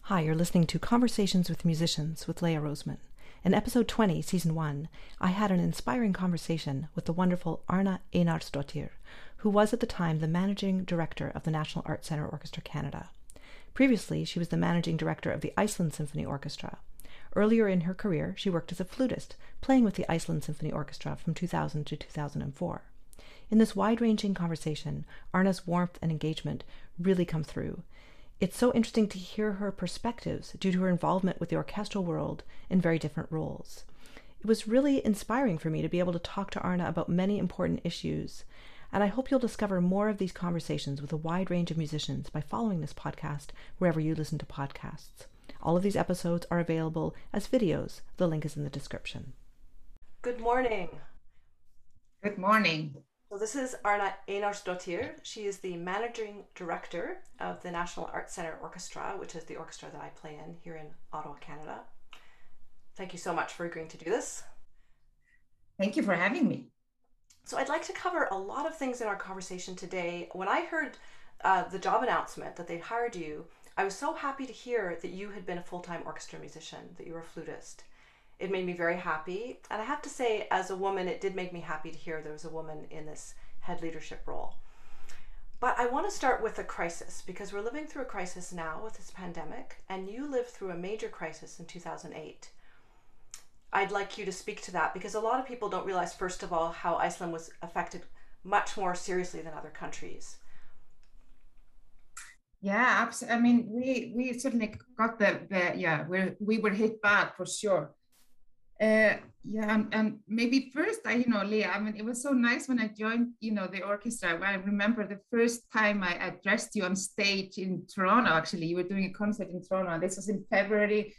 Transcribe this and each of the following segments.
Hi, you're listening to Conversations with Musicians with Leah Roseman. In episode 20, season 1, I had an inspiring conversation with the wonderful Arna Einarsdottir, who was at the time the managing director of the National Arts Centre Orchestra Canada. Previously, she was the managing director of the Iceland Symphony Orchestra. Earlier in her career, she worked as a flutist, playing with the Iceland Symphony Orchestra from 2000 to 2004. In this wide-ranging conversation, Arna's warmth and engagement really come through. It's so interesting to hear her perspectives due to her involvement with the orchestral world in very different roles. It was really inspiring for me to be able to talk to Arna about many important issues, and I hope you'll discover more of these conversations with a wide range of musicians by following this podcast wherever you listen to podcasts. All of these episodes are available as videos. The link is in the description. Good morning. Good morning. So this is Arna Einarsdottir. She is the managing director of the National Arts Centre Orchestra, which is the orchestra that I play in here in Ottawa, Canada. Thank you so much for agreeing to do this. Thank you for having me. So I'd like to cover a lot of things in our conversation today. When I heard the job announcement that they'd hired you, I was so happy to hear that you had been a full-time orchestra musician, that you were a flutist. It made me very happy. And I have to say, as a woman, it did make me happy to hear there was a woman in this head leadership role. But I want to start with a crisis, because we're living through a crisis now with this pandemic, and you lived through a major crisis in 2008. I'd like you to speak to that, because a lot of people don't realize, first of all, how Iceland was affected much more seriously than other countries. Yeah, absolutely. I mean, we certainly got we were hit bad for sure. And maybe first, Leah, I mean, it was so nice when I joined, the orchestra. I remember the first time I addressed you on stage in Toronto. Actually, you were doing a concert in Toronto, and this was in February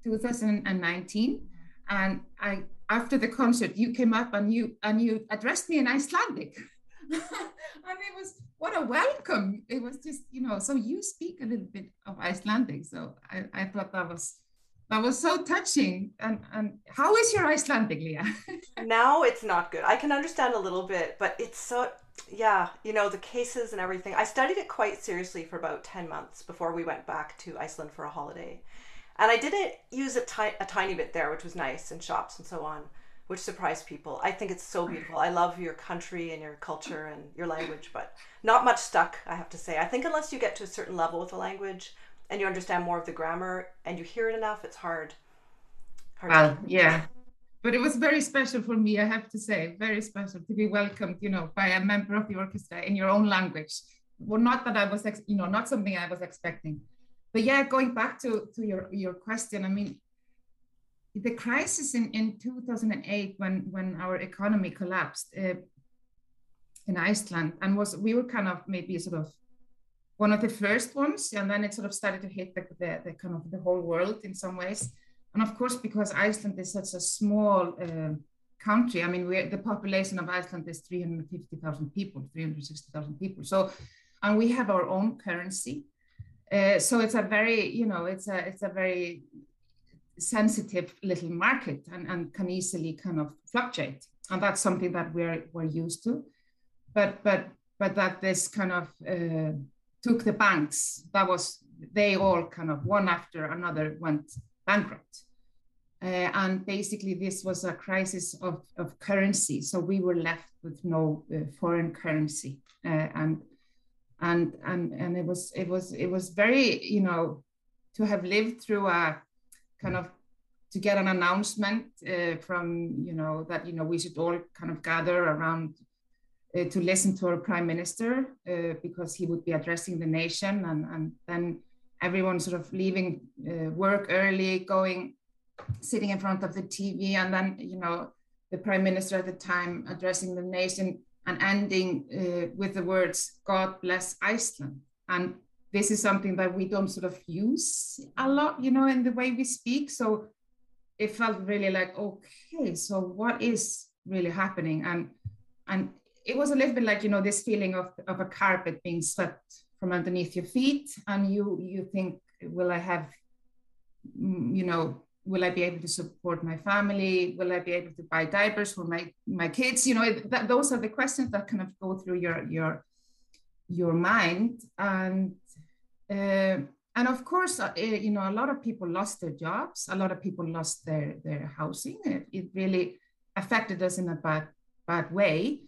2019. And after the concert, you came up and you addressed me in Icelandic. And it was, what a welcome. It was just, so you speak a little bit of Icelandic. So I thought that was so touching. And how is your Icelandic, Leah? Now it's not good. I can understand a little bit, but it's so, the cases and everything. I studied it quite seriously for about 10 months before we went back to Iceland for a holiday. And I didn't use a tiny bit there, which was nice, in shops and so on, which surprised people. I think it's so beautiful. I love your country and your culture and your language, but not much stuck, I have to say. I think unless you get to a certain level with the language and you understand more of the grammar and you hear it enough, it's hard. Well, yeah. But it was very special for me, I have to say, very special to be welcomed, by a member of the orchestra in your own language. Well, not that I was, not something I was expecting. But yeah, going back to your question, I mean, the crisis in 2008 when our economy collapsed in Iceland, and we were kind of maybe sort of one of the first ones, and then it sort of started to hit the kind of the whole world in some ways. And of course, because Iceland is such a small country, I mean, the population of Iceland is 350,000 people, 360,000 people. So, and we have our own currency. So it's a very, it's a very sensitive little market and can easily kind of fluctuate. And that's something that we're used to. But that this kind of took the banks, they all kind of one after another went bankrupt. And basically this was a crisis of currency. So we were left with no foreign currency. And it was very, to have lived through a kind of, to get an announcement from, that, we should all kind of gather around to listen to our prime minister because he would be addressing the nation, and then everyone sort of leaving work early, sitting in front of the TV, and then, the prime minister at the time addressing the nation and ending with the words, "God bless Iceland." And this is something that we don't sort of use a lot, in the way we speak. So it felt really like, okay, so what is really happening? And it was a little bit like, this feeling of a carpet being swept from underneath your feet. And you think, will I have, will I be able to support my family? Will I be able to buy diapers for my kids? Those are the questions that kind of go through your mind. And And of course, a lot of people lost their jobs. A lot of people lost their housing. It really affected us in a bad way.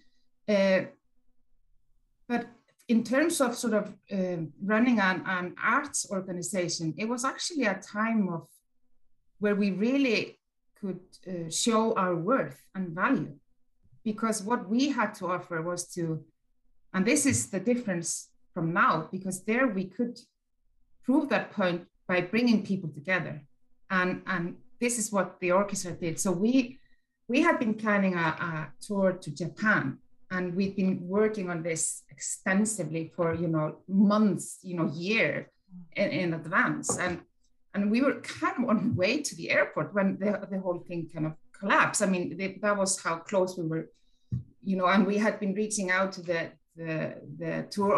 But in terms of sort of running an arts organization, it was actually a time of where we really could show our worth and value, because what we had to offer was to, and this is the difference from now, because there we could prove that point by bringing people together. And this is what the orchestra did. So we had been planning a tour to Japan, and we've been working on this extensively for, months, year in advance. And we were kind of on the way to the airport when the whole thing kind of collapsed. I mean, that was how close we were, and we had been reaching out to the tour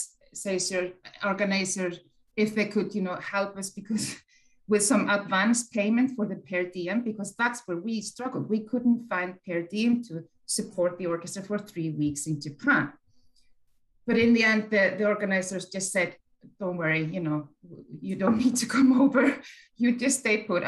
organizer if they could, help us because with some advance payment for the per diem, because that's where we struggled. We couldn't find per diem to support the orchestra for 3 weeks in Japan. But in the end, the organizers just said, don't worry, you don't need to come over. You just stay put.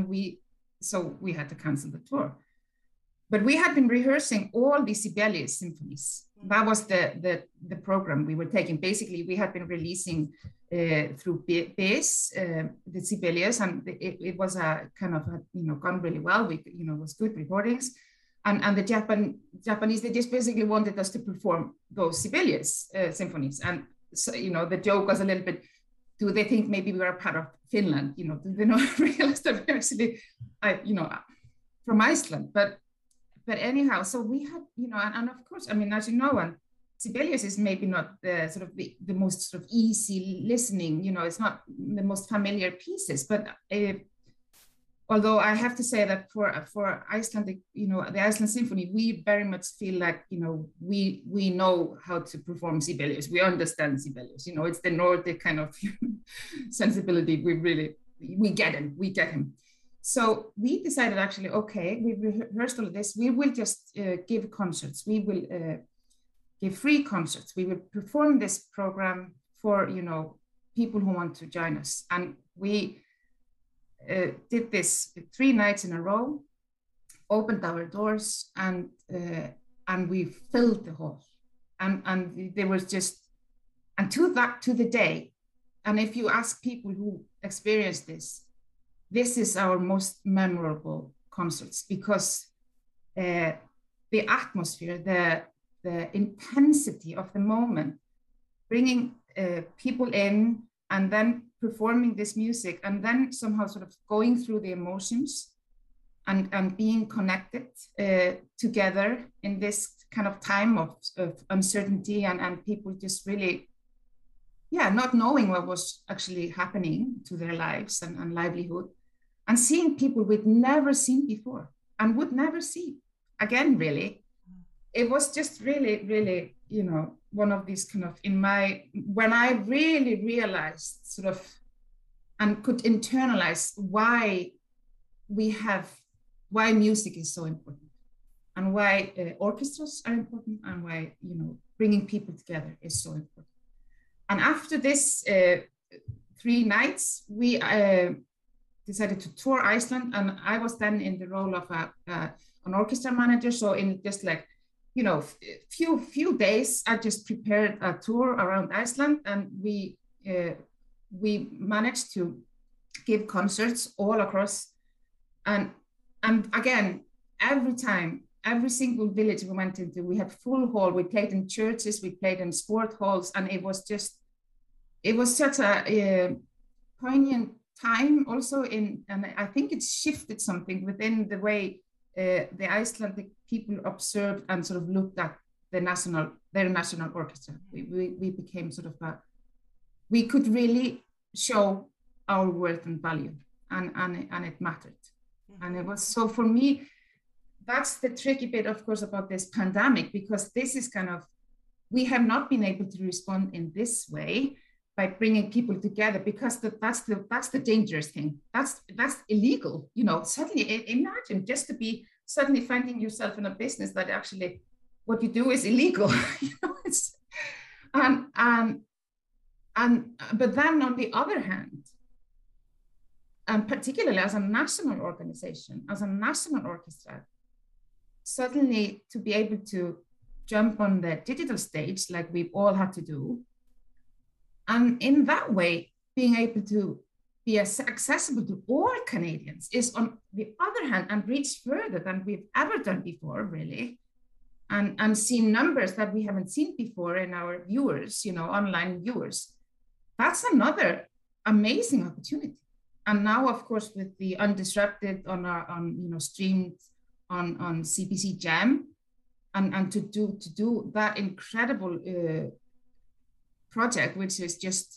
So we had to cancel the tour. But we had been rehearsing all the Sibelius symphonies. That was the program we were taking. Basically, we had been releasing through BIS, the Sibelius, and it was a kind of, gone really well. It was good recordings. And the Japanese, they just basically wanted us to perform those Sibelius symphonies. And so, the joke was a little bit, do they think maybe we are part of Finland? Do they not realize that we're actually, from Iceland? But anyhow, so we had, and of course, I mean, as you know, and Sibelius is maybe not the sort of the most sort of easy listening, it's not the most familiar pieces, but although I have to say that for Icelandic, the Iceland Symphony, we very much feel like, we know how to perform Sibelius. We understand Sibelius, it's the Nordic kind of sensibility. We get him. So we decided actually, okay, we rehearsed all of this. We will just give concerts. We will give free concerts. We will perform this program for, people who want to join us. And we did this 3 nights in a row, opened our doors, and we filled the hall. And there was just, and to the day, and if you ask people who experienced this is our most memorable concerts, because the atmosphere, the intensity of the moment, bringing people in and then performing this music, and then somehow sort of going through the emotions and being connected together in this kind of time of uncertainty and people just really, not knowing what was actually happening to their lives and livelihood. And seeing people we'd never seen before and would never see again, really. It was just really, really, one of these kind of, when I really realized sort of, and could internalize why music is so important, and why orchestras are important, and why, bringing people together is so important. And after this 3 nights, we decided to tour Iceland, and I was then in the role of an orchestra manager. So in just like, few days, I just prepared a tour around Iceland, and we managed to give concerts all across. And again, every single village we went into, we had full hall. We played in churches, we played in sport halls, and it was such a poignant time also and I think it shifted something within the way the Icelandic people observed and sort of looked at their national orchestra. We became sort of we could really show our worth and value, and it mattered. And it was, so for me, that's the tricky bit, of course, about this pandemic, because this is kind of, we have not been able to respond in this way by bringing people together, because that's the dangerous thing. That's illegal. Suddenly imagine just to be suddenly finding yourself in a business that actually what you do is illegal. And But then on the other hand, and particularly as a national organization, as a national orchestra, suddenly to be able to jump on the digital stage like we've all had to do, and in that way being able to be as accessible to all Canadians is on the other hand, and reach further than we've ever done before, really, and see numbers that we haven't seen before in our viewers, online viewers. That's another amazing opportunity. And now, of course, with the Undisrupted streamed on CBC Gem, and to do that incredible project, which is just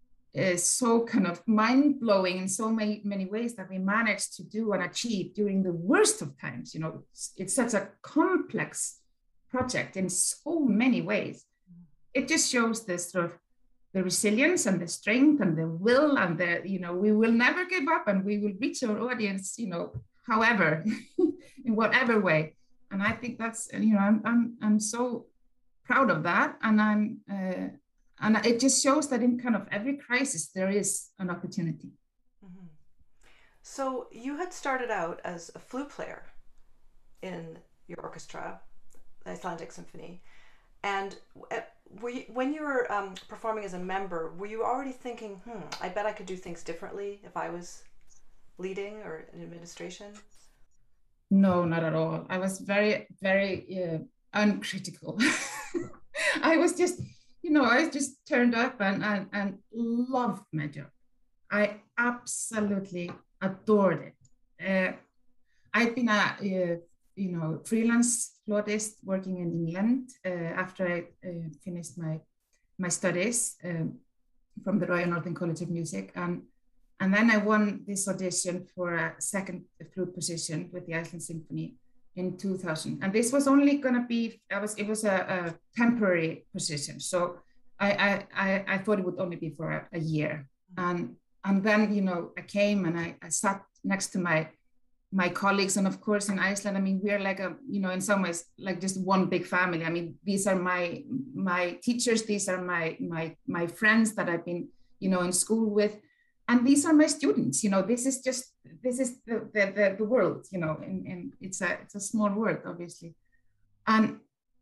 so kind of mind-blowing in so many ways, that we managed to do and achieve during the worst of times. It's such a complex project in so many ways. It just shows this sort of the resilience and the strength and the will, and we will never give up, and we will reach our audience, however, in whatever way. And I think that's, I'm so proud of that. And and it just shows that in kind of every crisis, there is an opportunity. Mm-hmm. So you had started out as a flute player in your orchestra, the Icelandic Symphony. And when you were performing as a member, were you already thinking, I bet I could do things differently if I was leading or in administration? No, not at all. I was very, very uncritical. I was just, I just turned up and loved my job. I absolutely adored it. I'd been a freelance flautist working in England after I finished my studies from the Royal Northern College of Music, and then I won this audition for a second flute position with the Iceland Symphony in 2000. And this was only going to be, it was a temporary position. So I thought it would only be for a year. And then, I came and I sat next to my colleagues. And of course, in Iceland, I mean, we're like in some ways, like just one big family. I mean, these are my teachers. These are my friends that I've been, in school with. And these are my students, this is the world, and it's a small world, obviously. And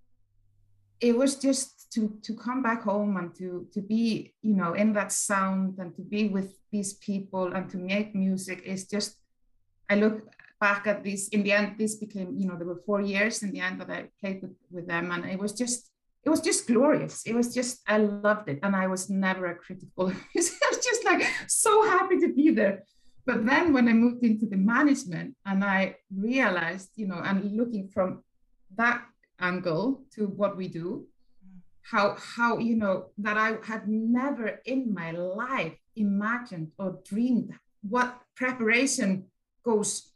it was just to come back home and to be, in that sound, and to be with these people and to make music is just, I look back at this, in the end, this became, there were 4 years in the end that I played with them. And it was just glorious. It was just, I loved it. And I was never a critical. I was just like so happy to be there. But then when I moved into the management and I realized, and looking from that angle to what we do, how that I had never in my life imagined or dreamed what preparation goes,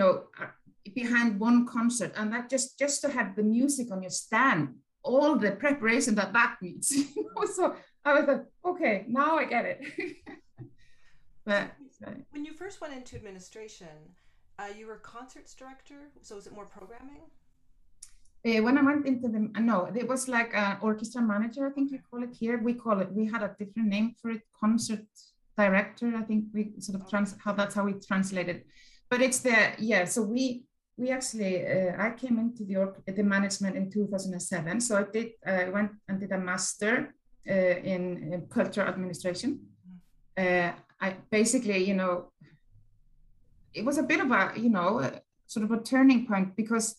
behind one concert. And that just to have the music on your stand, all the preparation that needs. So I was like, okay, now I get it. But when you first went into administration, you were concerts director. So was it more programming? When I went into it was like an orchestra manager, I think you call it here. We had a different name for it, concert director. I think we sort of that's how we translate it. But it's so we actually, I came into the management in 2007. So I went and did a master in cultural administration. I basically, it was a bit of a, sort of a turning point, because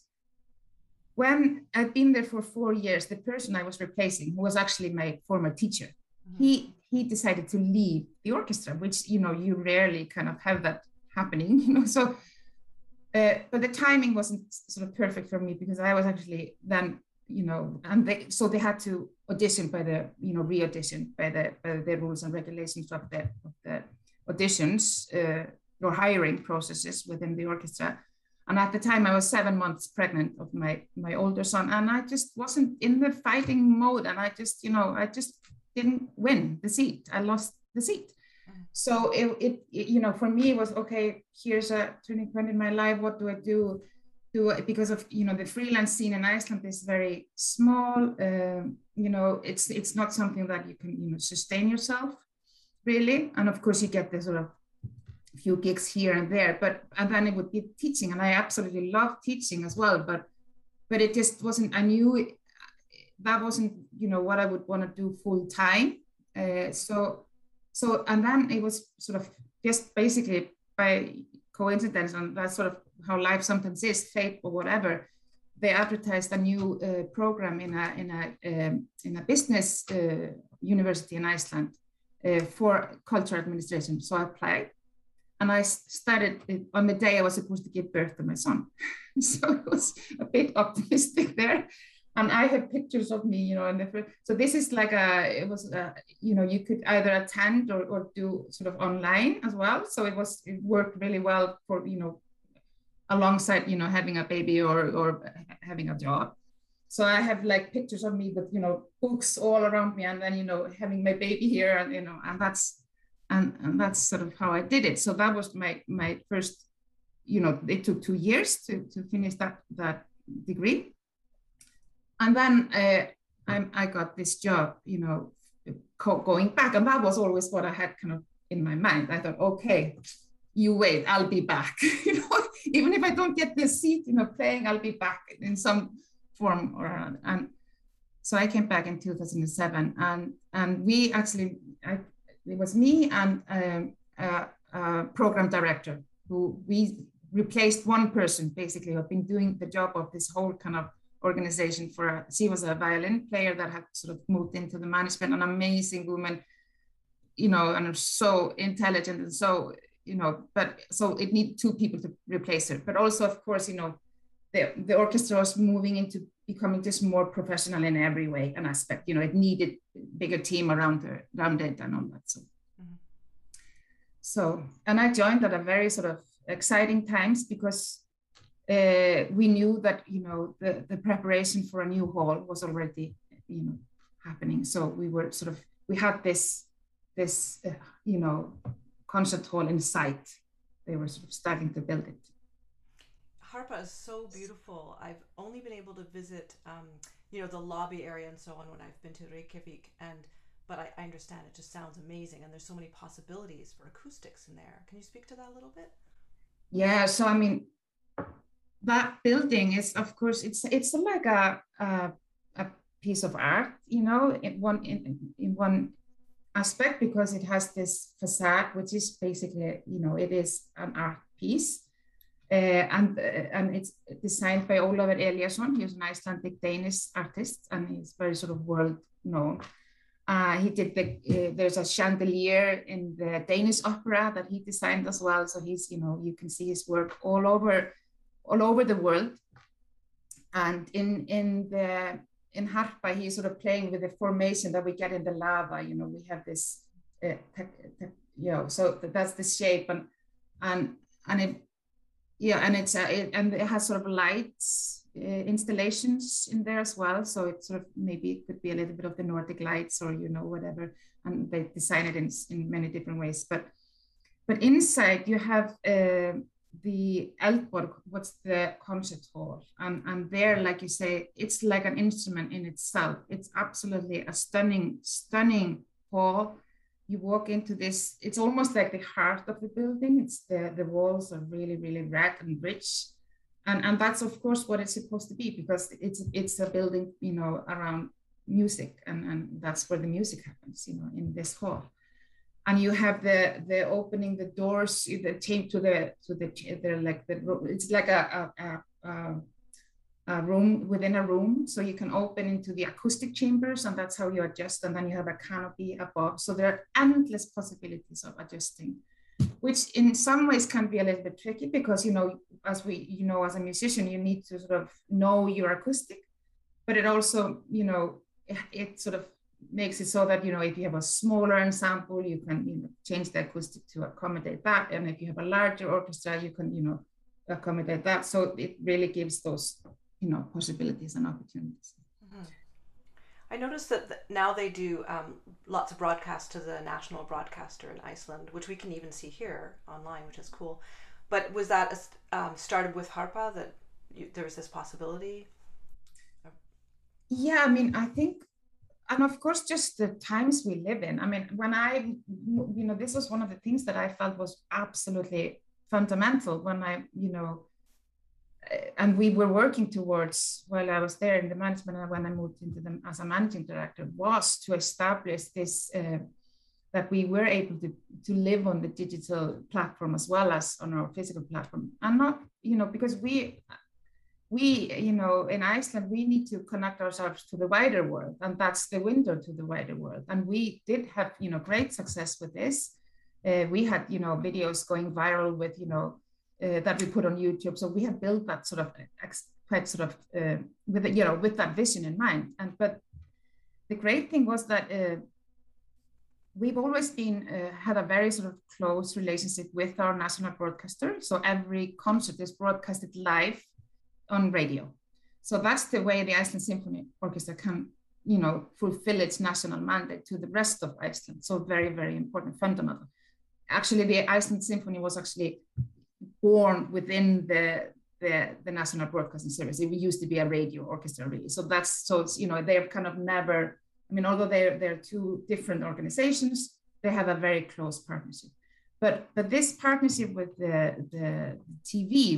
when I'd been there for 4 years, the person I was replacing, who was actually my former teacher, he decided to leave the orchestra, which, you rarely kind of have that happening, so but the timing wasn't sort of perfect for me, because I was actually then, and they had to audition by the, re-audition by the rules and regulations of the auditions or hiring processes within the orchestra. And at the time I was 7 months pregnant of my older son, and I just wasn't in the fighting mode, and I just didn't win the seat. I lost the seat. So it for me it was, okay, here's a turning point in my life. What do I do? because of the freelance scene in Iceland is very small. It's not something that you can sustain yourself really, and of course you get the sort of few gigs here and there, and then it would be teaching, and I absolutely love teaching as well, but it just wasn't. I knew that wasn't what I would want to do full time. And then it was sort of just basically by coincidence, and that's sort of how life sometimes is, fate or whatever. They advertised a new program in a business university in Iceland for cultural administration. So I applied, and I started on the day I was supposed to give birth to my son. So it was a bit optimistic there. And I have pictures of me, so this is like you could either attend or do sort of online as well. So it worked really well for, alongside, having a baby or having a job. So I have like pictures of me with, books all around me, and then, having my baby here, and, and that's sort of how I did it. So that was my first, it took 2 years to finish that degree. And then I got this job, going back. And that was always what I had kind of in my mind. I thought, okay, you wait, I'll be back. Even if I don't get the seat, playing, I'll be back in some form. And so I came back in 2007. And we actually, it was me and a program director who we replaced one person, basically, who had been doing the job of this whole kind of organization she was a violin player that had sort of moved into the management, an amazing woman, and so intelligent, and so, but so it needed 2 people to replace her. But also, of course, the orchestra was moving into becoming just more professional in every way and aspect. It needed bigger team around it and all that. So, and I joined at a very sort of exciting times, because we knew that the preparation for a new hall was already happening. So we had this concert hall in sight. They were sort of starting to build it. Harpa is so beautiful. I've only been able to visit the lobby area and so on when I've been to Reykjavik, but I understand it just sounds amazing, and there's so many possibilities for acoustics in there. Can you speak to that a little bit? Yeah, so I mean, that building is, of course, it's like a piece of art, in one aspect, because it has this facade, which is basically, it is an art piece, and it's designed by Ólafur Elíasson. He's an Icelandic Danish artist, and he's very sort of world known. He did there's a chandelier in the Danish opera that he designed as well. So he's, you can see his work all over the world. And in Harpa, he's sort of playing with the formation that we get in the lava. We have this, so that's the shape, and it has sort of lights installations in there as well. So it sort of, maybe it could be a little bit of the Nordic lights, or whatever. And they design it in many different ways. But inside you have the Eldborg, what's the concert hall, and there, like you say, it's like an instrument in itself. It's absolutely a stunning hall. You walk into this, it's almost like the heart of the building. It's the walls are really, really red and rich, and that's of course what it's supposed to be, because it's a building around music, and that's where the music happens in this hall. And you have the opening the doors, the change to the like it's like a room within a room, so you can open into the acoustic chambers, and that's how you adjust. And then you have a canopy above, so there are endless possibilities of adjusting, which in some ways can be a little bit tricky, because as a musician, you need to sort of know your acoustic, but it also it sort of makes it so that if you have a smaller ensemble, you can change the acoustic to accommodate that, and if you have a larger orchestra, you can accommodate that. So it really gives those possibilities and opportunities. Mm-hmm. I noticed that now they do lots of broadcasts to the national broadcaster in Iceland, which we can even see here online, which is cool. But was that started with Harpa, that there was this possibility? Yeah, I mean, I think, and of course, just the times we live in. I mean, when this was one of the things that I felt was absolutely fundamental when and we were working towards while I was there in the management and when I moved into them as a managing director, was to establish this, that we were able to live on the digital platform as well as on our physical platform. And not, because we in Iceland, we need to connect ourselves to the wider world, and that's the window to the wider world. And we did have, great success with this. We had, videos going viral with, that we put on YouTube. So we have built that sort of quite sort of with that vision in mind. But the great thing was that we've always had a very sort of close relationship with our national broadcaster. So every concert is broadcasted live on radio. So that's the way the Iceland Symphony Orchestra can, fulfill its national mandate to the rest of Iceland. So very, very important, fundamental. Actually, the Iceland Symphony was actually born within the National Broadcasting Service. It used to be a radio orchestra, really. So they've kind of never, I mean, although they're two different organizations, they have a very close partnership. But this partnership with the TV,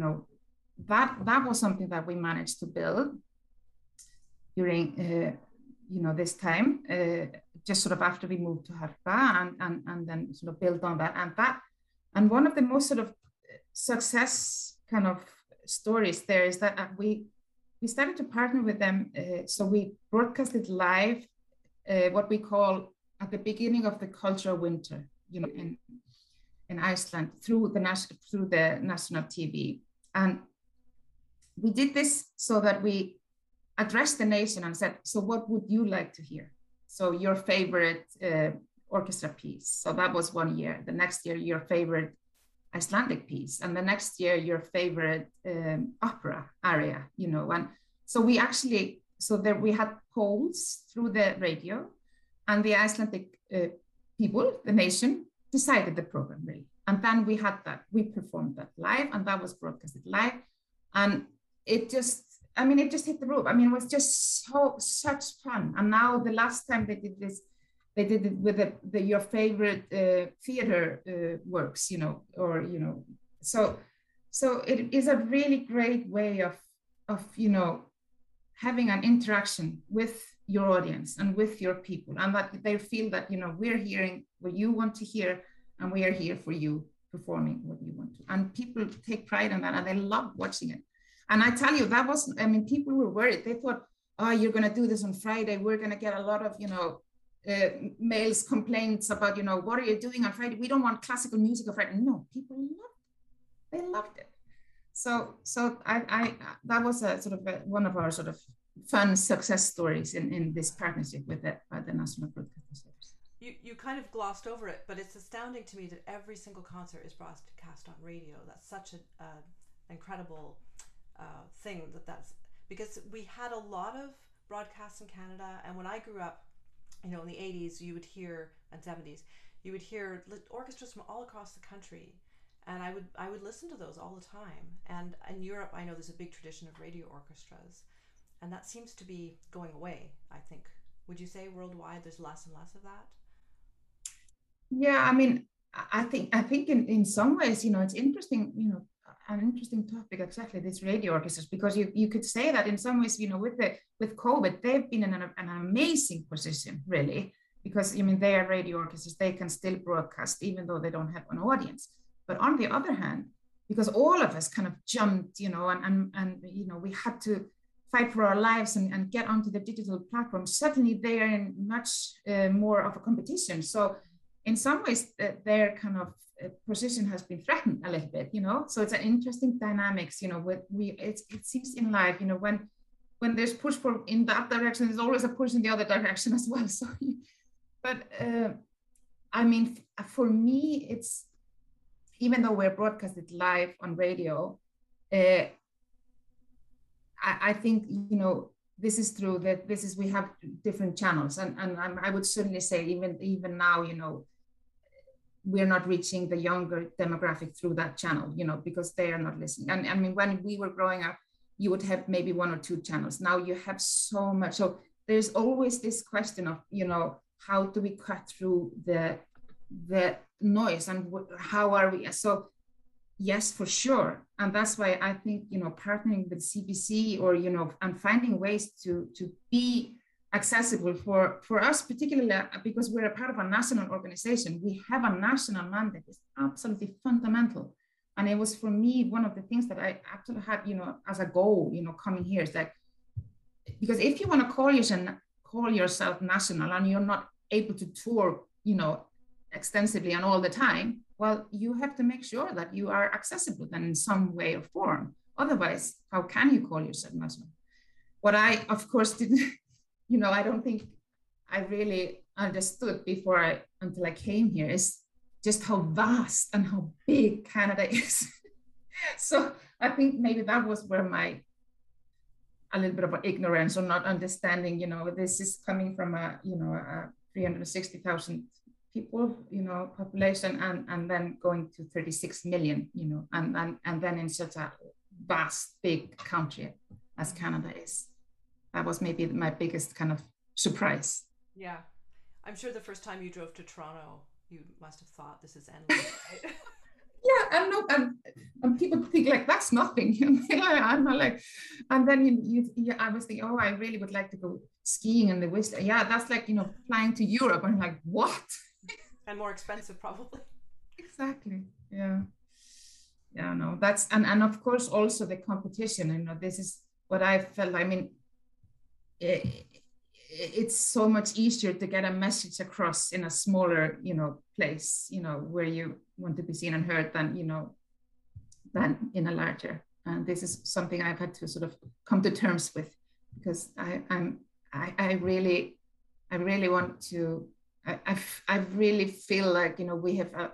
that was something that we managed to build during, this time, just sort of after we moved to Harpa, and then sort of build on that. And one of the most sort of success kind of stories there is that we started to partner with them. So we broadcasted live what we call at the beginning of the cultural winter, in Iceland through the national TV. And we did this so that we addressed the nation and said, so what would you like to hear? So your favorite orchestra piece. So that was one year. The next year, your favorite Icelandic piece. And the next year, your favorite opera aria, And so we actually, we had polls through the radio, and the Icelandic people, the nation, decided the program, really. And then we performed that live, and that was broadcasted live. And it just hit the roof. I mean, it was just such fun. And now the last time they did this, they did it with your favorite theater works, So it is a really great way of having an interaction with your audience and with your people, and that they feel that, we're hearing what you want to hear, and we are here for you, performing what you want to. And people take pride in that, and they love watching it. And I tell you, people were worried. They thought, oh, you're going to do this on Friday. We're going to get a lot of, mails, complaints about, what are you doing on Friday? We don't want classical music on Friday. No, people loved it. They loved it. So I that was a sort of one of our sort of fun success stories in this partnership with the National Broadcasting Service. You kind of glossed over it, but it's astounding to me that every single concert is broadcast on radio. That's such an incredible thing that's because we had a lot of broadcasts in Canada, and when I grew up, in the 80s, you would hear, and 70s, you would hear orchestras from all across the country, and I would listen to those all the time. And in Europe, I know there's a big tradition of radio orchestras, and that seems to be going away, I think. Would you say worldwide there's less and less of that? Yeah, I mean, I think in some ways, it's interesting, an interesting topic, exactly, these radio orchestras, because you could say that in some ways, with COVID, they've been in an amazing position, really, because they are radio orchestras, they can still broadcast even though they don't have an audience. But on the other hand, because all of us kind of jumped, and we had to fight for our lives and get onto the digital platform, suddenly they are in much more of a competition. So in some ways, their kind of position has been threatened a little bit, So it's an interesting dynamics, it seems in life, when there's push in that direction, there's always a push in the other direction as well. So, but for me, it's, even though we're broadcasted live on radio, I think, this is true that we have different channels, and I would certainly say even now, we're not reaching the younger demographic through that channel, because they are not listening. And I mean, when we were growing up, you would have maybe 1 or 2 channels. Now you have so much. So there's always this question of, how do we cut through the noise, and how are we? So yes, for sure. And that's why I think, partnering with CBC, or, and finding ways to be accessible for us, particularly because we're a part of a national organization. We have a national mandate. It's absolutely fundamental. And it was, for me, one of the things that I actually had, as a goal, coming here, is that, because if you want to call yourself national, and you're not able to tour, extensively and all the time, well, you have to make sure that you are accessible then in some way or form. Otherwise, how can you call yourself national? What I, of course, didn't, I don't think I really understood until I came here, is just how vast and how big Canada is. So I think maybe that was where a little bit of ignorance, or not understanding, this is coming from a 360,000 people, population, and then going to 36 million, and then in such a vast, big country as Canada is. That was maybe my biggest kind of surprise. Yeah. I'm sure the first time you drove to Toronto, you must have thought, this is endless, right? Yeah, and people think like that's nothing. I'm not like, and then I was thinking, I really would like to go skiing in the Whistler. Yeah, that's like flying to Europe. I'm like, what? And more expensive, probably. Exactly. Yeah. Yeah. No, that's and of course also the competition. This is what I felt. I mean, it's so much easier to get a message across in a smaller, place, where you want to be seen and heard than in a larger. And this is something I've had to sort of come to terms with, because I really want to. I really feel like we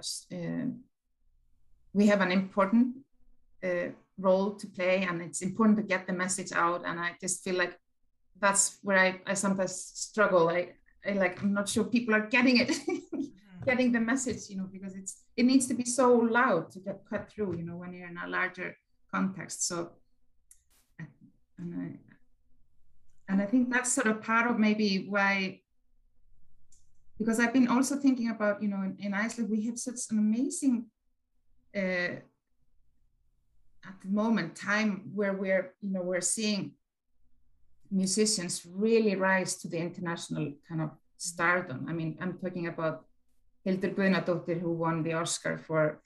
have an important role to play, and it's important to get the message out. And I just feel like that's where I sometimes struggle. I'm not sure people are getting it, getting the message, because it needs to be so loud to get cut through, when you're in a larger context. So, and I think that's sort of part of maybe why, because I've been also thinking about, in Iceland, we have such an amazing, at the moment, time where we're seeing musicians really rise to the international kind of stardom. I mean, I'm talking about Hildur Guðnadóttir, who won the Oscar for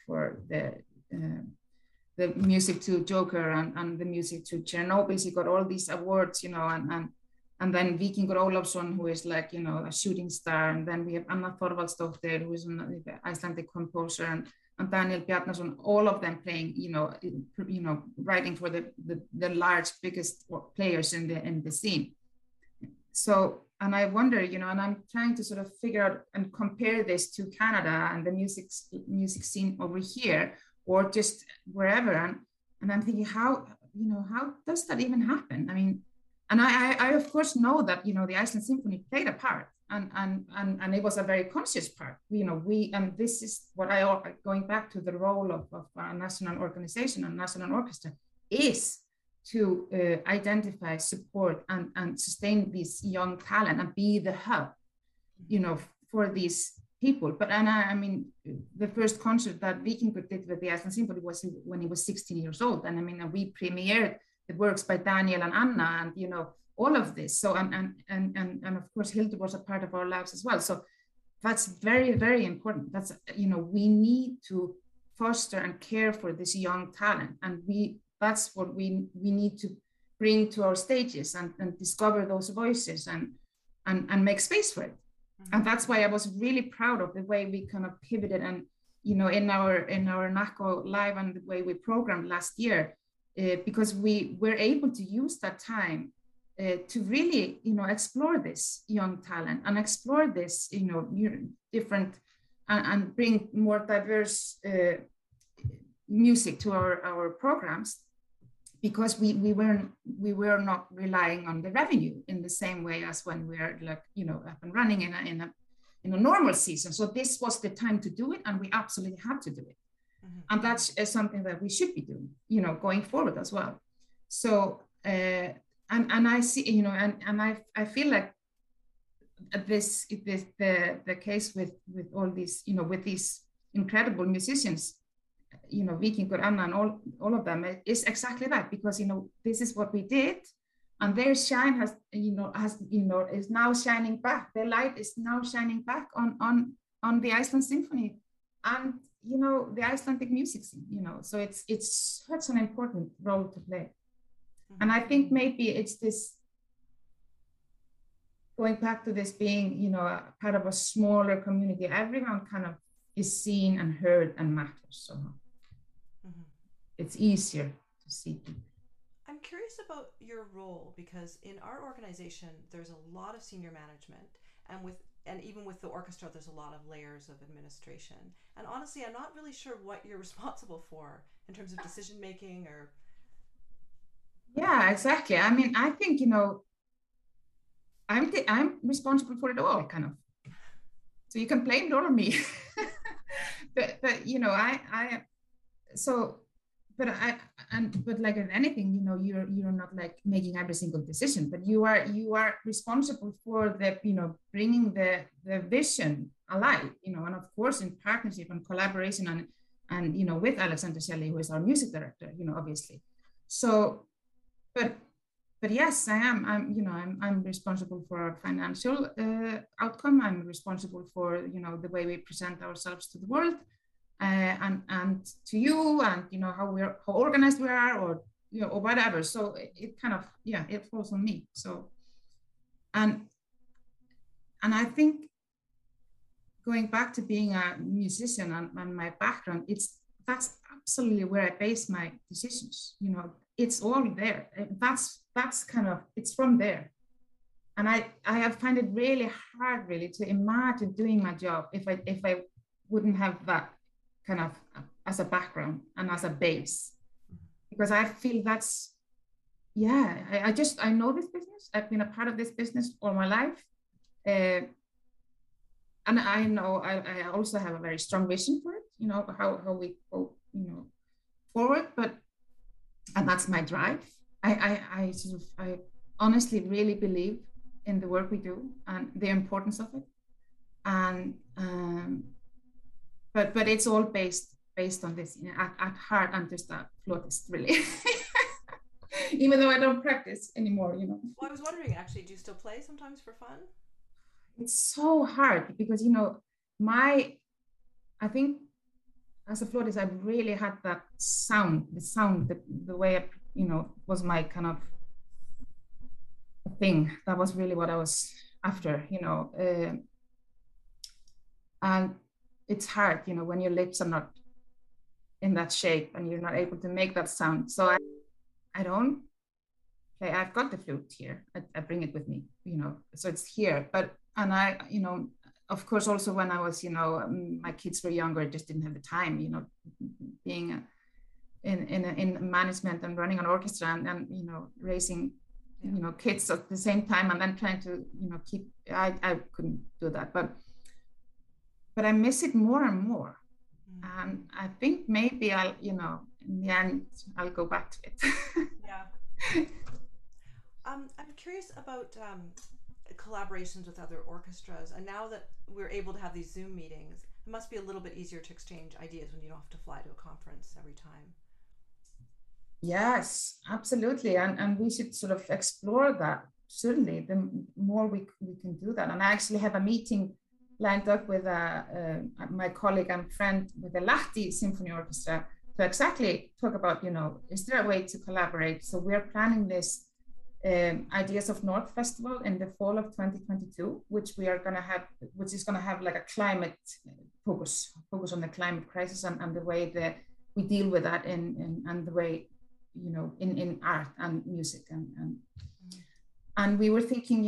the music to Joker and the music to Chernobyl. She got all these awards, and then Víkingur Ólafsson, who is like, a shooting star. And then we have Anna Thorvaldsdóttir, who is an Icelandic composer, and Daniel Bjarnason, all of them playing, writing for the large, biggest players in the scene. So, and I wonder, and I'm trying to sort of figure out and compare this to Canada and the music scene over here, or just wherever. And I'm thinking, how does that even happen? I mean, and I of course know that, the Iceland Symphony played a part, and it was a very conscious part. And this is what going back to the role of a national organization and national orchestra, is to identify, support, and sustain this young talent, and be the hub, for these people. But I mean, the first concert that Víkingur did with the Iceland Symphony was when he was 16 years old, and I mean, we premiered the works by Daniel and Anna, and all of this. So and of course Hildur was a part of our lives as well. So that's very, very important. That's we need to foster and care for this young talent, and that's what we need to bring to our stages, and discover those voices and make space for it. Mm-hmm. And that's why I was really proud of the way we kind of pivoted, and in our NACO Live, and the way we programmed last year, because we were able to use that time to really explore this young talent, and explore this different and bring more diverse music to our programs, because we were not relying on the revenue in the same way as when we're like up and running in a in a normal season. So this was the time to do it, and we absolutely had to do it. Mm-hmm. And that's something that we should be doing, going forward as well. So, and I see, and I feel like the case with all these, with these incredible musicians, Víkingur, Anna, and all of them is exactly that, because this is what we did, and their shine is now shining back. The light is now shining back on the Iceland Symphony and the Icelandic music scene. So it's such an important role to play. Mm-hmm. And I think maybe it's this, going back to this being part of a smaller community, everyone kind of is seen and heard and matters. So mm-hmm. It's easier to see people. I'm curious about your role, because in our organization there's a lot of senior management, and even with the orchestra there's a lot of layers of administration, and honestly I'm not really sure what you're responsible for in terms of decision making or. Yeah, exactly. I mean, I think I'm responsible for it all, kind of. So you can blame it all on me. but but like in anything, you're not like making every single decision, but you are responsible for the bringing the vision alive, and of course in partnership and collaboration and with Alexander Shelley, who is our music director, obviously. So, but yes, I am. I'm responsible for our financial outcome. I'm responsible for the way we present ourselves to the world, and to you, and how organized we are, or or whatever. So it kind of it falls on me. So and I think going back to being a musician and my background, that's absolutely where I base my decisions. It's all there. That's kind of, it's from there. And I have find it really hard to imagine doing my job if I wouldn't have that kind of as a background and as a base, because I feel that's, I know this business. I've been a part of this business all my life. And I know I also have a very strong vision for it, how we go, forward, and that's my drive. I honestly really believe in the work we do and the importance of it. And but it's all based on this. At heart, I'm just a flautist, really. Even though I don't practice anymore, Well, I was wondering, actually, do you still play sometimes for fun? It's so hard because I think as a flautist, I really had that sound, the way I, was my kind of thing. That was really what I was after, and it's hard, when your lips are not in that shape and you're not able to make that sound. So I don't play. I've got the flute here. I bring it with me, so it's here. And I, of course, also when I was, my kids were younger, I just didn't have the time, being in management and running an orchestra and raising, kids at the same time, and then trying to, keep, I couldn't do that, but I miss it more and more. And I think maybe I'll, in the end, I'll go back to it. Yeah. I'm curious about collaborations with other orchestras, and now that we're able to have these Zoom meetings, it must be a little bit easier to exchange ideas when you don't have to fly to a conference every time. Yes, absolutely, and we should sort of explore that. Certainly, the more we can do that. And I actually have a meeting lined up with my colleague and friend with the Lahti Symphony Orchestra to exactly talk about, is there a way to collaborate? So we're planning this Ideas of North Festival in the fall of 2022, which is going to have like a climate focus on the climate crisis and the way that we deal with that and the way, in art and music and we were thinking,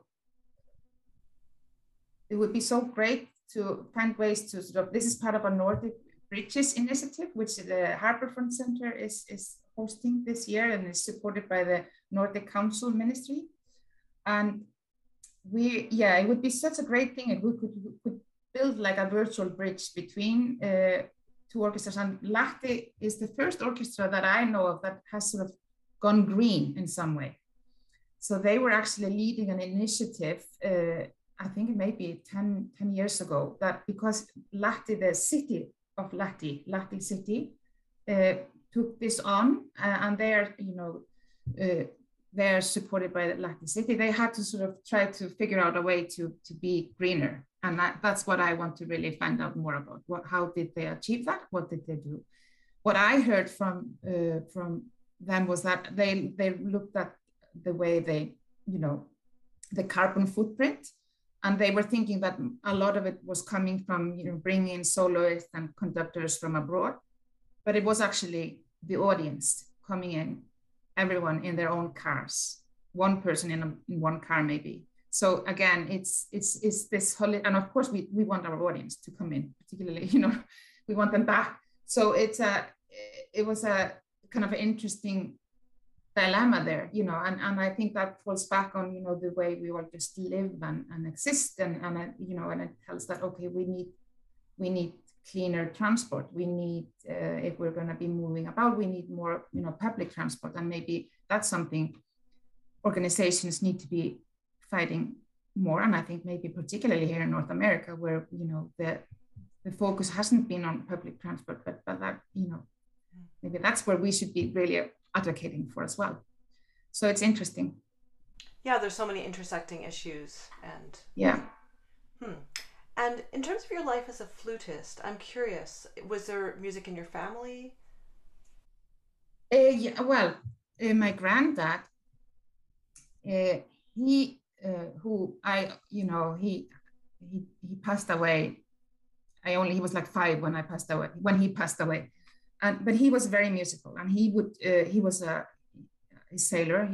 it would be so great to find ways to sort of, this is part of a Nordic Bridges initiative, which the Harbourfront Center is hosting this year and is supported by the Nordic Council Ministry. And it would be such a great thing if we could build like a virtual bridge between two orchestras. And Lahti is the first orchestra that I know of that has sort of gone green in some way. So they were actually leading an initiative, I think it may be 10 years ago, that because Lahti, the city of Lahti city, took this on, and they're, they're supported by the Lahti city. They had to sort of try to figure out a way to be greener. And that's what I want to really find out more about. How did they achieve that? What did they do? What I heard from them was that they looked at the way they, the carbon footprint, and they were thinking that a lot of it was coming from, bringing in soloists and conductors from abroad, but it was actually the audience coming in, everyone in their own cars, one person in one car maybe. So again, it's this whole, and of course we want our audience to come in, particularly, we want them back. So it was a kind of interesting dilemma there, and I think that falls back on, the way we all just live and exist, and it tells that, okay, we need cleaner transport. We need, if we're going to be moving about, we need more, public transport, and maybe that's something organizations need to be fighting more. And I think maybe particularly here in North America, where, the focus hasn't been on public transport, but that, maybe that's where we should be really advocating for as well. So it's interesting. Yeah, there's so many intersecting issues. And yeah. And in terms of your life as a flutist, I'm curious, was there music in your family? My granddad, he passed away. He was like 5 when he passed away. But he was very musical, and he was a sailor.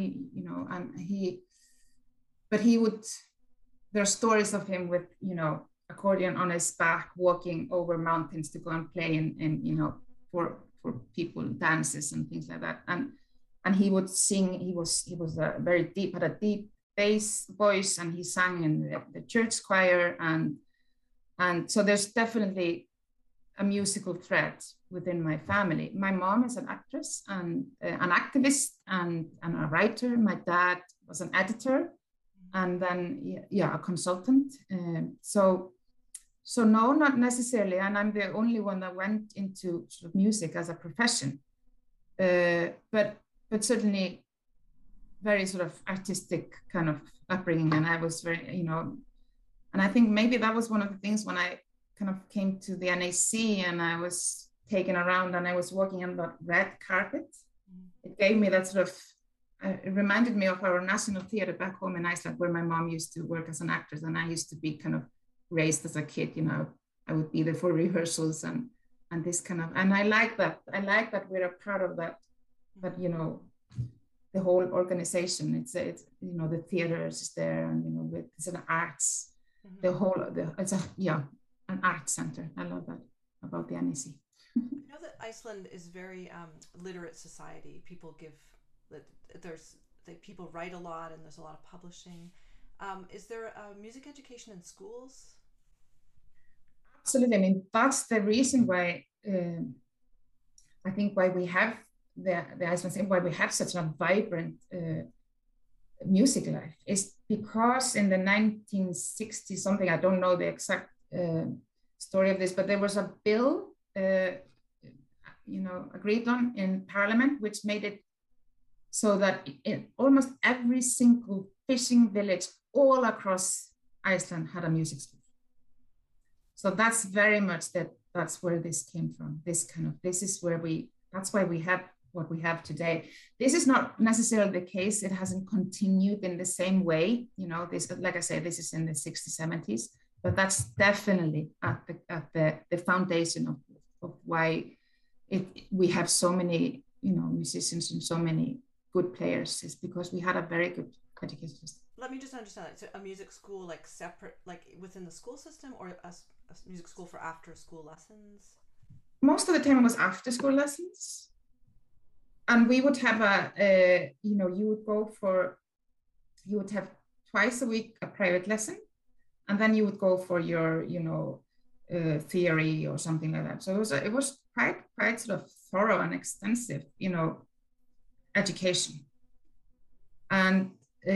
There are stories of him with, accordion on his back, walking over mountains to go and play in for people, dances and things like that. And he would sing. He was had a deep bass voice, and he sang in the church choir, and so there's definitely a musical thread within my family. My mom is an actress and an activist and a writer. My dad was an editor, and then a consultant. So no, not necessarily. And I'm the only one that went into sort of music as a profession, but certainly very sort of artistic kind of upbringing. And I was very, and I think maybe that was one of the things when I kind of came to the NAC and I was taken around and I was walking on that red carpet. It gave me that sort of, it reminded me of our National Theatre back home in Iceland, where my mom used to work as an actress, and I used to be kind of raised as a kid. I would be there for rehearsals and this kind of, and I like that we're a part of that. But the whole organization, it's the theater is there, and it's an arts, it's an art center. I love that about the NAC. I know that Iceland is very literate society. People people write a lot, and there's a lot of publishing. Is there a music education in schools? Absolutely. I mean, that's the reason why I think why we have the Iceland, why we have such a vibrant music life, is because in the 1960s something, I don't know the exact story of this, but there was a bill agreed on in Parliament, which made it so that in almost every single fishing village all across Iceland had a music school. So that's very much that's where this came from. That's why we have what we have today. This is not necessarily the case. It hasn't continued in the same way. This, like I say, this is in the 60s, 70s, but that's definitely at the foundation of why we have so many, musicians and so many good players, is because we had a very good education system. Let me just understand that. So a music school, like separate, like within the school system, or a music school for after school lessons? Most of the time it was after school lessons. And we would have you would have twice a week a private lesson, and then you would go for your, theory or something like that. So it was quite sort of thorough and extensive, education. And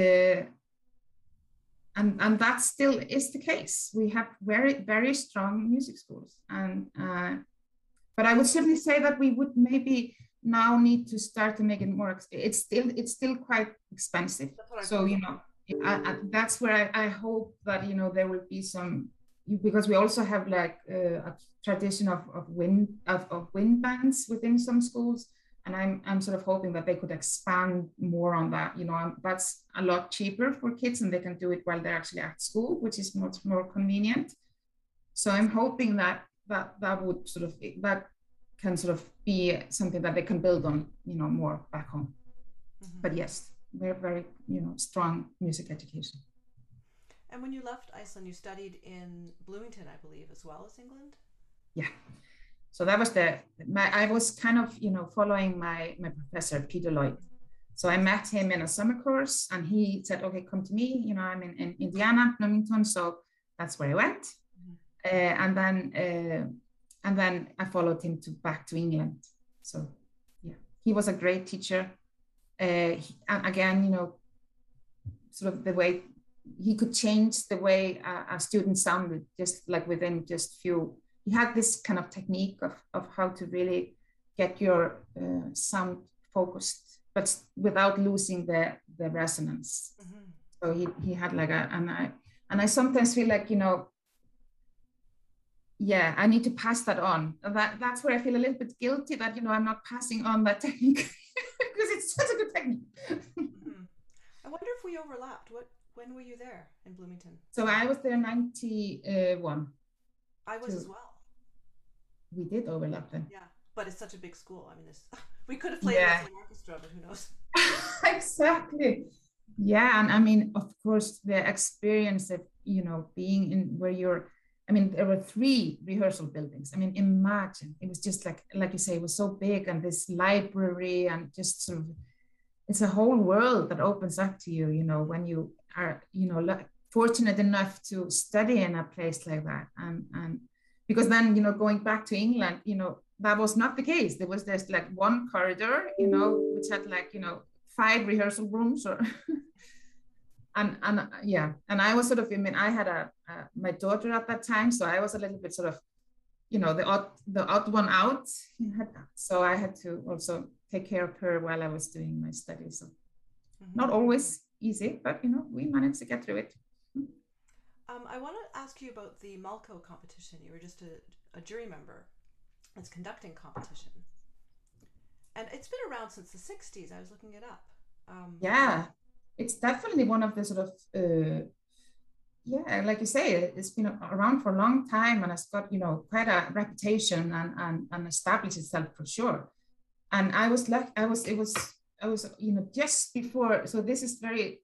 and that still is the case. We have very, very strong music schools, and but I would certainly say that we would maybe now need to start to make it more. It's still quite expensive. So that's where I hope that there will be some, because we also have like a tradition of wind bands within some schools. And I'm sort of hoping that they could expand more on that. That's a lot cheaper for kids, and they can do it while they're actually at school, which is much more convenient. So I'm hoping that would that can sort of be something that they can build on, more back home. Mm-hmm. But yes, very, very, strong music education. And when you left Iceland, you studied in Bloomington, I believe, as well as England? Yeah. So that was I was kind of, following my professor, Peter Lloyd. So I met him in a summer course, and he said, okay, come to me. I'm in Indiana, Bloomington. So that's where I went. Mm-hmm. And then I followed him back to England. So yeah, he was a great teacher. And again, sort of the way he could change the way a student sounded, just like within just few. He had this kind of technique of how to really get your sound focused, but without losing the resonance. Mm-hmm. So he had like and I sometimes feel like, I need to pass that on. That's where I feel a little bit guilty that, I'm not passing on that technique because it's such a good technique. Mm-hmm. I wonder if we overlapped. When were you there in Bloomington? So I was there in 91. I was as well. We did overlap then. Yeah, but it's such a big school. I mean, we could have played in the same orchestra, but who knows? Exactly. Yeah, and I mean, of course, the experience of being in where there were 3 rehearsal buildings. I mean, imagine, it was just like you say, it was so big, and this library, and just sort of, it's a whole world that opens up to you, when you are, fortunate enough to study in a place like that. And because then, going back to England, that was not the case. There was just like one corridor, which had like, 5 rehearsal rooms or and I was sort of, I had my daughter at that time, so I was a little bit sort of, the odd one out. So I had to also take care of her while I was doing my studies. So not always easy, but we managed to get through it. I want to ask you about the Malco competition. You were just a jury member. It's conducting competition, and it's been around since the 60s. I was looking it up. Yeah, it's definitely one of the sort of like you say, it's been around for a long time, and it's got quite a reputation and established itself for sure. And I was just before. So this is very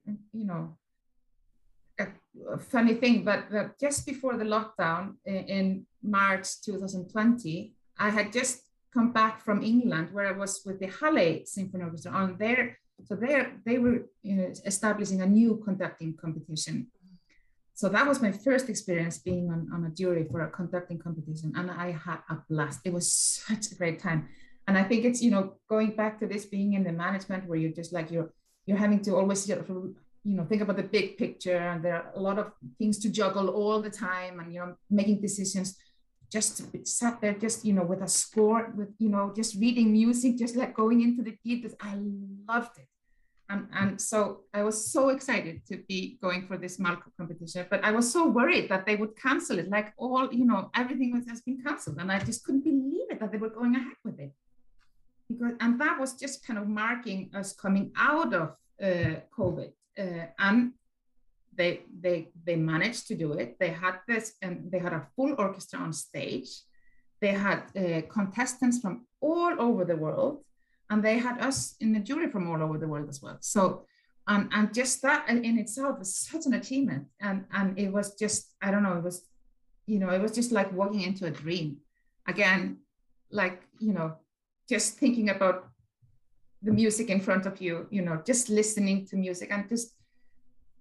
a funny thing, but just before the lockdown in March 2020, I had just come back from England, where I was with the Halle Symphony Orchestra on there. So they were establishing a new conducting competition. So that was my first experience being on a jury for a conducting competition, and I had a blast. It was such a great time. And I think it's going back to this being in the management, where you're just like you're having to always think about the big picture, and there are a lot of things to juggle all the time, and making decisions. Just sat there, just with a score, with just reading music, just like going into the details. I loved it, and so I was so excited to be going for this Malco competition. But I was so worried that they would cancel it, like everything has been canceled, and I just couldn't believe it that they were going ahead with it. And that was just kind of marking us coming out of COVID. And they managed to do it. They had this, and they had a full orchestra on stage. They had contestants from all over the world, and they had us in the jury from all over the world as well. So, and just that in itself was such an achievement. And it was just, I don't know, it was, it was just like walking into a dream. Again, like, just thinking about the music in front of you, just listening to music, and just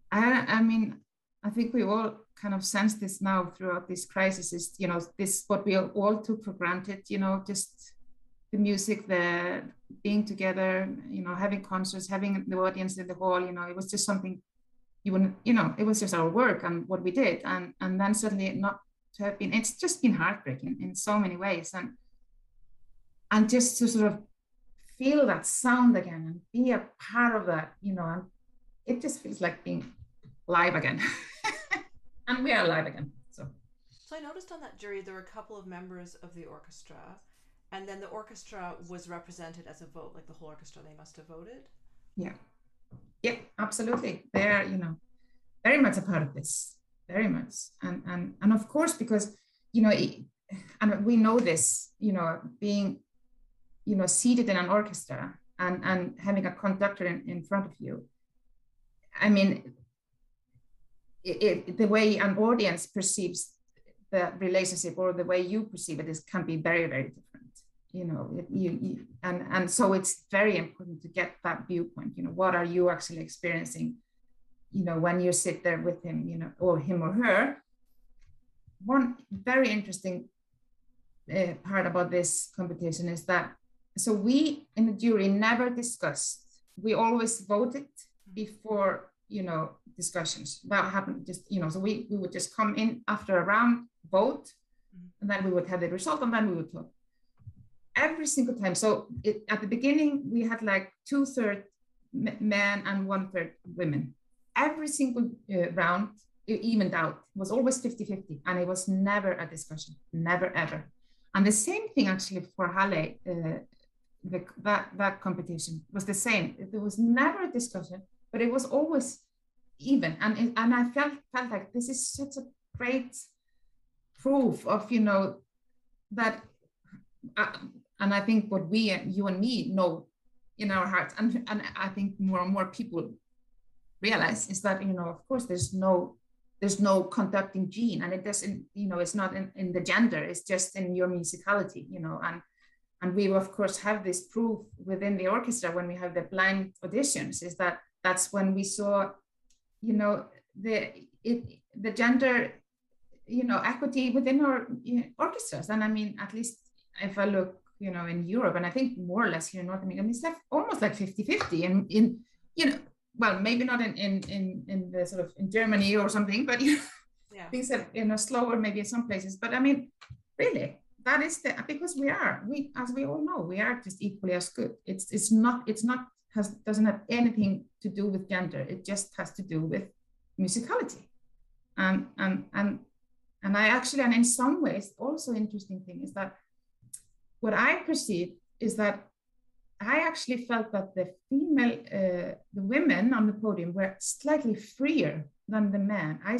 I mean, I think we all kind of sense this now throughout this crisis is, this what we all took for granted, just the music, the being together, having concerts, having the audience in the hall, it was just something you wouldn't, it was just our work and what we did. And then suddenly not to have been, it's just been heartbreaking in so many ways. And just to sort of feel that sound again and be a part of that, and it just feels like being live again. And we are live again. So I noticed on that jury there were a couple of members of the orchestra, and then the orchestra was represented as a vote, like the whole orchestra, they must have voted. Yeah. Yeah, absolutely. They're, very much a part of this, very much. And of course, because, and we know this, being, seated in an orchestra and having a conductor in front of you. I mean, the way an audience perceives the relationship or the way you perceive it can be very, very different. And so it's very important to get that viewpoint. What are you actually experiencing, when you sit there with him, or him or her. One very interesting part about this competition is that, so we in the jury never discussed, we always voted before, discussions. That happened just, so we would just come in after a round, vote, and then we would have the result, and then we would talk. Every single time. So at the beginning, we had like 2/3 men and 1/3 women. Every single round, it evened out. It was always 50-50, and it was never a discussion, never, ever. And the same thing actually for Halle, that competition was the same. There was never a discussion, but it was always even. And I felt like this is such a great proof of, that, and I think what you and me know in our hearts, and I think more and more people realize is that, of course, there's no conducting gene, and it doesn't, it's not in the gender, it's just in your musicality, and we of course have this proof within the orchestra when we have the blind auditions, is that's when we saw, the gender, equity within our orchestras. And I mean, at least if I look, in Europe, and I think more or less here in North America, it's like almost like 50-50 in well, maybe not in the sort of in Germany or something, but yeah, things are slower maybe in some places. But I mean, really, that is because we as we all know, we are just equally as good. Doesn't have anything to do with gender. It just has to do with musicality. And I actually, and in some ways, also interesting thing is that what I perceive is that I actually felt that the women on the podium were slightly freer than the men. I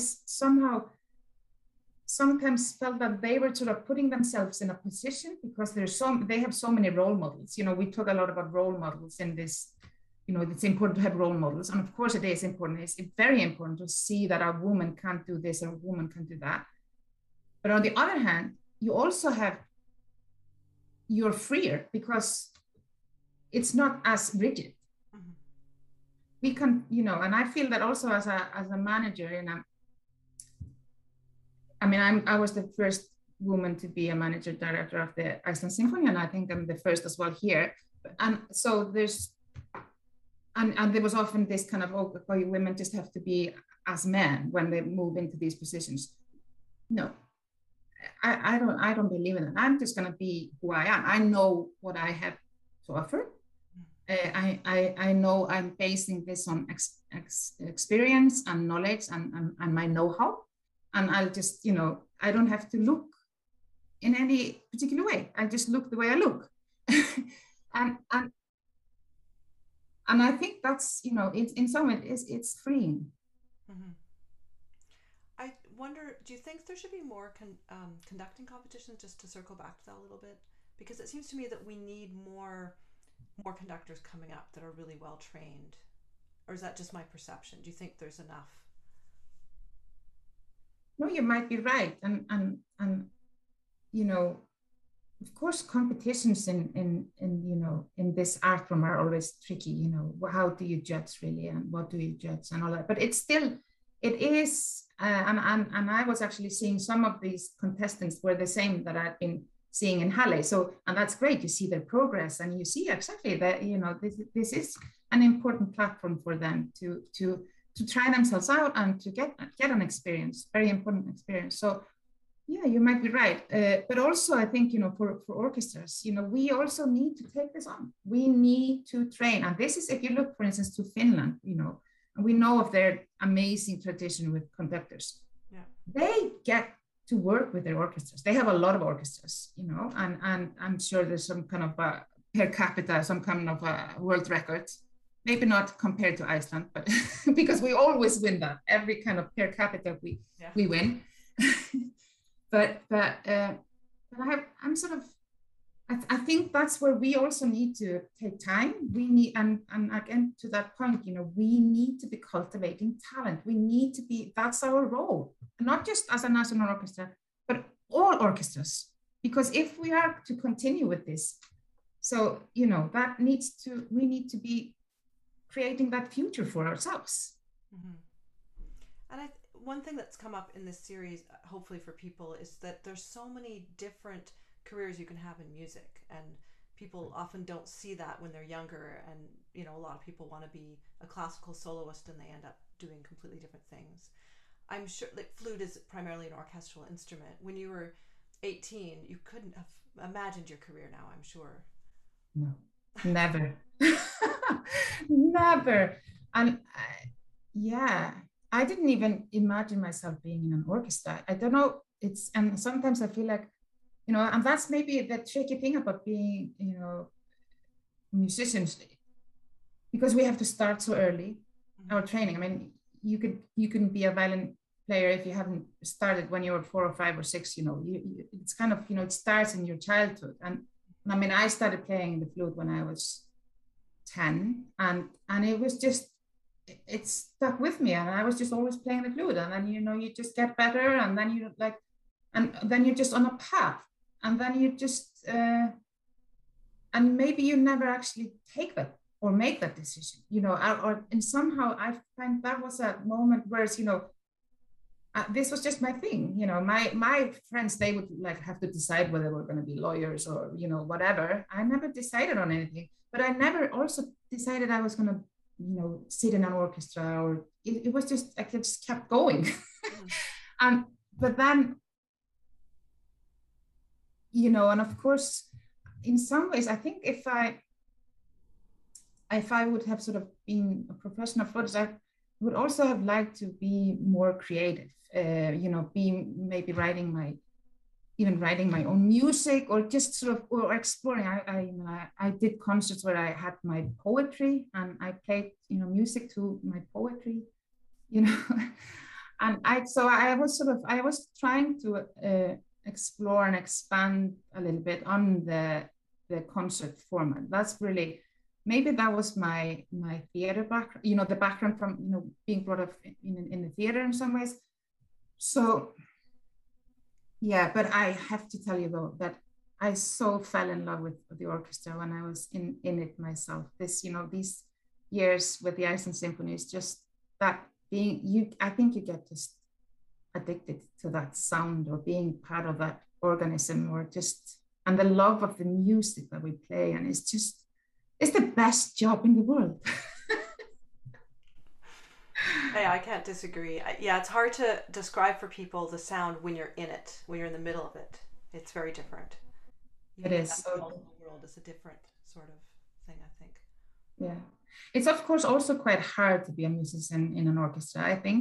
sometimes felt that they were sort of putting themselves in a position because they have so many role models. We talk a lot about role models in this, it's important to have role models. And of course it is important. It's very important to see that a woman can't do this or a woman can do that. But on the other hand, you also have, you're freer because it's not as rigid. Mm-hmm. We can, and I feel that also as a manager I was the first woman to be a manager director of the Iceland Symphony, and I think I'm the first as well here. And so there's, and there was often this kind of, women just have to be as men when they move into these positions. No, I don't believe in it. I'm just going to be who I am. I know what I have to offer. I know I'm basing this on experience and knowledge and my know-how. And I'll just, I don't have to look in any particular way. I just look the way I look. and I think that's, it's in some way it's freeing. Mm-hmm. I wonder, do you think there should be more conducting competitions, just to circle back to that a little bit? Because it seems to me that we need more conductors coming up that are really well trained. Or is that just my perception? Do you think there's enough? No, you might be right. And of course, competitions in this art form are always tricky. How do you judge really, and what do you judge, and all that. But it is, and I was actually seeing some of these contestants were the same that I've been seeing in Halle. So, and that's great. You see their progress, and you see exactly that this is an important platform for them to try themselves out and to get an experience, very important experience. So yeah, you might be right. But also I think, for orchestras, we also need to take this on. We need to train. And this is, if you look, for instance, to Finland, and we know of their amazing tradition with conductors. Yeah. They get to work with their orchestras. They have a lot of orchestras, and I'm sure there's some kind of per capita, some kind of a world record. Maybe not compared to Iceland, but because we always win that. Every kind of per capita we win. But I think that's where we also need to take time. We need, and again, to that point, we need to be cultivating talent. We need to be, that's our role, not just as a national orchestra, but all orchestras. Because if we are to continue with this, so, we need to be creating that future for ourselves. Mm-hmm. And one thing that's come up in this series, hopefully for people, is that there's so many different careers you can have in music, and people often don't see that when they're younger. And a lot of people want to be a classical soloist, and they end up doing completely different things. I'm sure, like, flute is primarily an orchestral instrument. When you were 18, you couldn't have imagined your career now, I'm sure. No, never. Never. And I didn't even imagine myself being in an orchestra. I don't know. And sometimes I feel like, and that's maybe the tricky thing about being, musicians, because we have to start so early, our training. I mean, you can be a violin player if you haven't started when you were 4 or 5 or 6, it's kind of, it starts in your childhood. And I mean, I started playing the flute when I was 10, and it was just, it stuck with me, and I was just always playing the flute, and then you just get better, and then then you're just on a path, and then you just and maybe you never actually take that or make that decision, and somehow I find that was a moment where this was just my thing. My friends, they would have to decide whether we're going to be lawyers or whatever. I never decided on anything, but I never also decided I was going to sit in an orchestra, or it was just, I just kept going. But then, and of course, in some ways, I think if I would have sort of been a professional flautist, I would also have liked to be more creative, maybe writing my own music, or just sort of, or exploring. I did concerts where I had my poetry, and I played, music to my poetry, and I was trying to explore and expand a little bit on the concert format. That's really, maybe that was my theater background, the background from, being brought up in the theater in some ways. So yeah, but I have to tell you though that I so fell in love with the orchestra when I was in it myself. These years with the Iceland Symphony is just that I think you get just addicted to that sound, or being part of that organism, or just, and the love of the music that we play, and it's the best job in the world. Hey, I can't disagree. Yeah, it's hard to describe for people the sound when you're in it, when you're in the middle of it. It's very different. It is. So the world is a different sort of thing, I think. Yeah. It's of course also quite hard to be a musician in an orchestra. I think,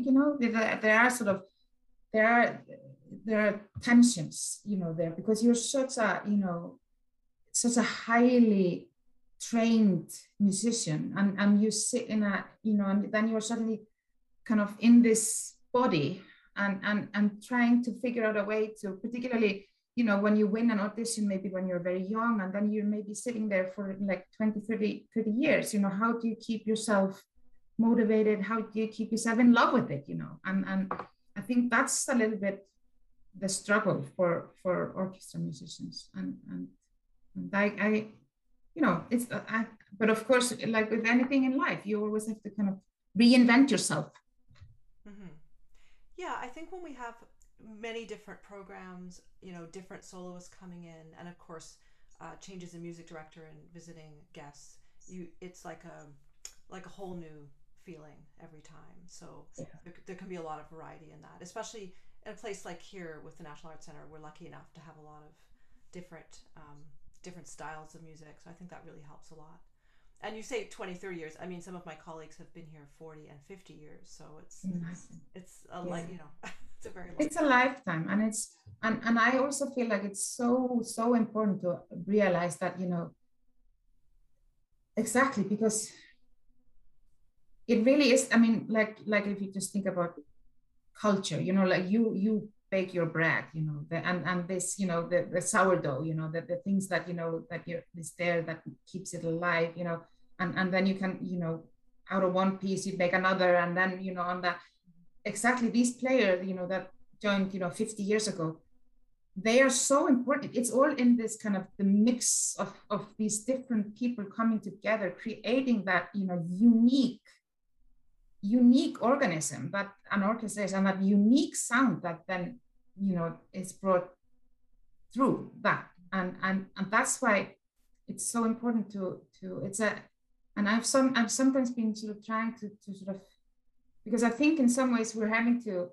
there are tensions, there, because you're such a highly trained musician, and you sit in and then you're suddenly kind of in this body, and trying to figure out a way to, particularly, when you win an audition, maybe when you're very young, and then you're maybe sitting there for like 20, 30 years, how do you keep yourself motivated? How do you keep yourself in love with it? And I think that's a little bit the struggle for orchestra musicians, and I you know, but of course, like with anything in life, you always have to kind of reinvent yourself. Mm-hmm. Yeah, I think when we have many different programs, different soloists coming in, and of course, changes in music director and visiting guests, it's like a whole new feeling every time. So Yeah. there can be a lot of variety in that, especially in a place like here with the National Arts Center. We're lucky enough to have a lot of different different styles of music, so I think that really helps a lot. And you say 20, 30 years. I mean, some of my colleagues have been here 40 and 50 years, so it's a it's a very long it's a lifetime, and and I also feel like it's so important to realize that, exactly, because it really is. I mean, like if you just think about culture, like you bake your bread, and this, the sourdough, the things that, that is there that keeps it alive, and then you can, out of one piece you make another, and then, on that, exactly, these players, that joined, 50 years ago, they are so important. It's all in this kind of the mix of these different people coming together, creating that, unique organism that an orchestra is, and that unique sound that then, is brought through that. And that's why it's so important to it's a, and I've sometimes been sort of trying to sort of, because I think in some ways we're having to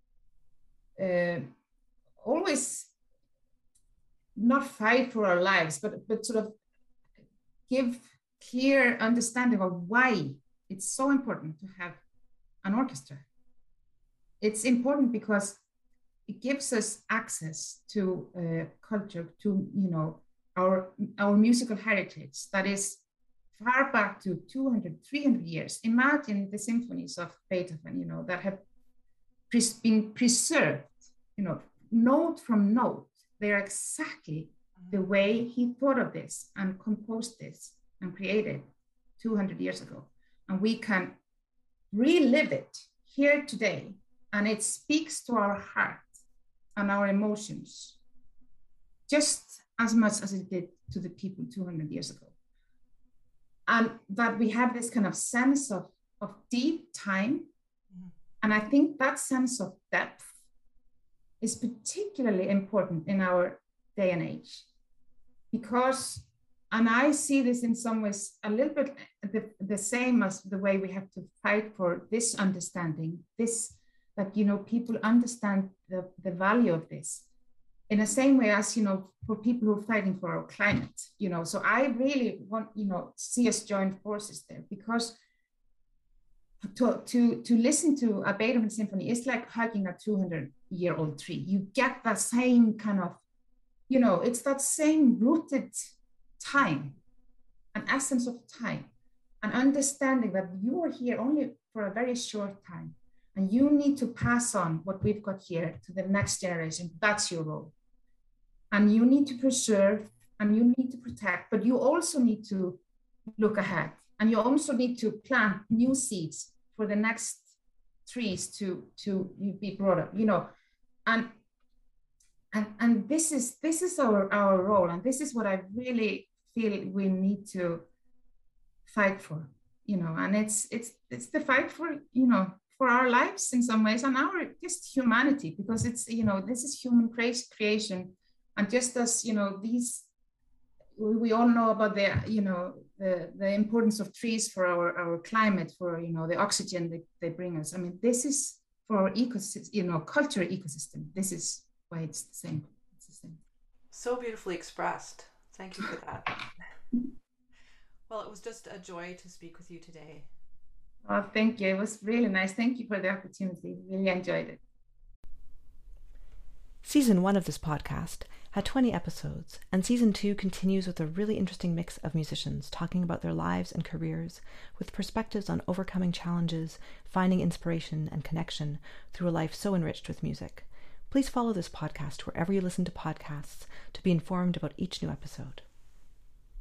always not fight for our lives, but sort of give clear understanding of why it's so important to have an orchestra. It's important because it gives us access to culture, to, our musical heritage that is far back to 200, 300 years. Imagine the symphonies of Beethoven, that have been preserved, note from note. They're exactly the way he thought of this and composed this and created 200 years ago. And we can relive it here today. And it speaks to our heart and our emotions just as much as it did to the people 200 years ago. And that we have this kind of sense of deep time. Mm-hmm. And I think that sense of depth is particularly important in our day and age, because, and I see this in some ways a little bit the same as the way we have to fight for this understanding, this, that, people understand the value of this in the same way as, for people who are fighting for our climate, so I really want, see us join forces there, because to listen to a Beethoven symphony is like hugging a 200-year-old tree. You get that same kind of, it's that same rooted time, an essence of time, an understanding that you are here only for a very short time, and you need to pass on what we've got here to the next generation. That's your role. And you need to preserve, and you need to protect, but you also need to look ahead. And you also need to plant new seeds for the next trees to be brought up, and this is our role, and this is what I really feel we need to fight for, and it's the fight for, for our lives in some ways, and our just humanity, because it's, this is human creation, and just as, we all know about the importance of trees for our climate, for, the oxygen they bring us. I mean, this is for our ecosystem, cultural ecosystem. This is why it's the same. It's the same. So beautifully expressed. Thank you for that. Well, it was just a joy to speak with you today. Oh, thank you. It was really nice. Thank you for the opportunity. Really enjoyed it. Season 1 of this podcast had 20 episodes, and Season 2 continues with a really interesting mix of musicians talking about their lives and careers, with perspectives on overcoming challenges, finding inspiration and connection through a life so enriched with music. Please follow this podcast wherever you listen to podcasts to be informed about each new episode.